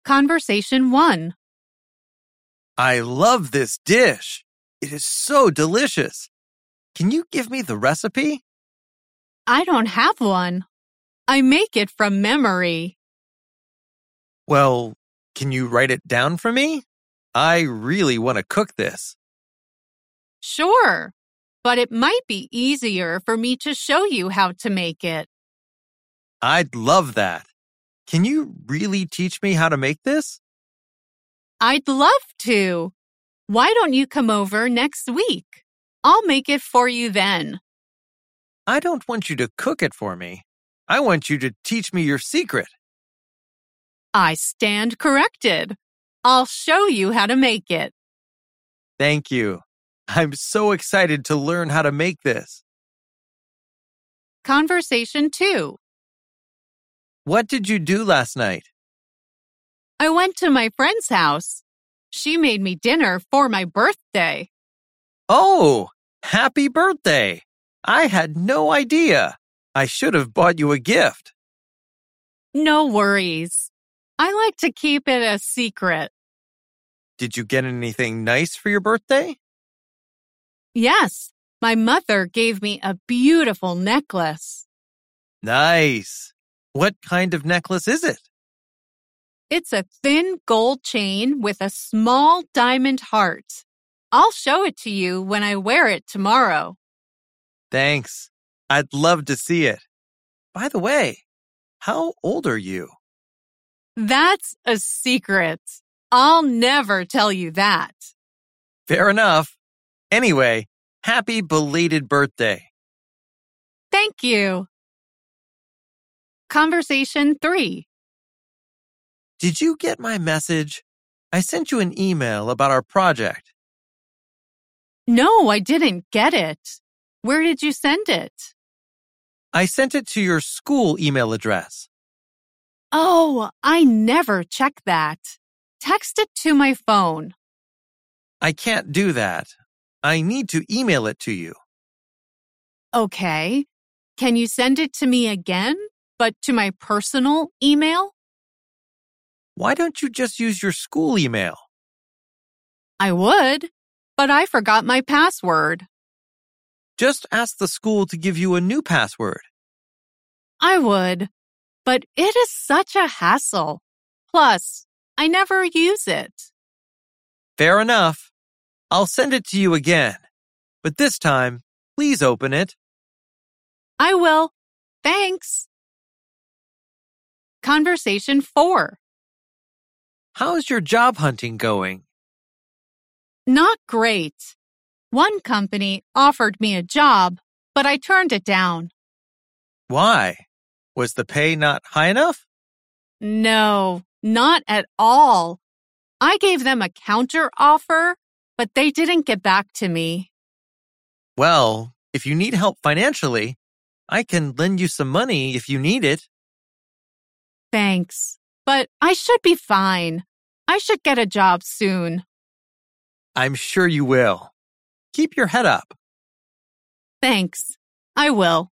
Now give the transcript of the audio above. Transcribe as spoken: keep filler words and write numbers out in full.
Conversation one. I love this dish. It is so delicious. Can you give me the recipe? I don't have one. I make it from memory. Well, can you write it down for me? I really want to cook this. Sure, but it might be easier for me to show you how to make it. I'd love that. Can you really teach me how to make this? I'd love to. Why don't you come over next week? I'll make it for you then. I don't want you to cook it for me. I want you to teach me your secret. I stand corrected. I'll show you how to make it. Thank you. I'm so excited to learn how to make this. Conversation two. What did you do last night? I went to my friend's house. She made me dinner for my birthday. Oh, happy birthday! I had no idea. I should have bought you a gift. No worries. I like to keep it a secret. Did you get anything nice for your birthday? Yes, my mother gave me a beautiful necklace. Nice. What kind of necklace is it? It's a thin gold chain with a small diamond heart. I'll show it to you when I wear it tomorrow. Thanks. I'd love to see it. By the way, how old are you? That's a secret. I'll never tell you that. Fair enough. Anyway, happy belated birthday. Thank you. Conversation three. Did you get my message? I sent you an email about our project. No, I didn't get it. Where did you send it? I sent it to your school email address. Oh, I never check that. Text it to my phone. I can't do that. I need to email it to you. Okay. Can you send it to me again, but to my personal email? Why don't you just use your school email? I would, but I forgot my password. Just ask the school to give you a new password. I would, but it is such a hassle. Plus, I never use it. Fair enough. I'll send it to you again. But this time, please open it. I will. Thanks. Conversation four. How's your job hunting going? Not great. One company offered me a job, but I turned it down. Why? Was the pay not high enough? No, not at all. I gave them a counter offer, but they didn't get back to me. Well, if you need help financially, I can lend you some money if you need it. Thanks, but I should be fine. I should get a job soon. I'm sure you will. Keep your head up. Thanks. I will.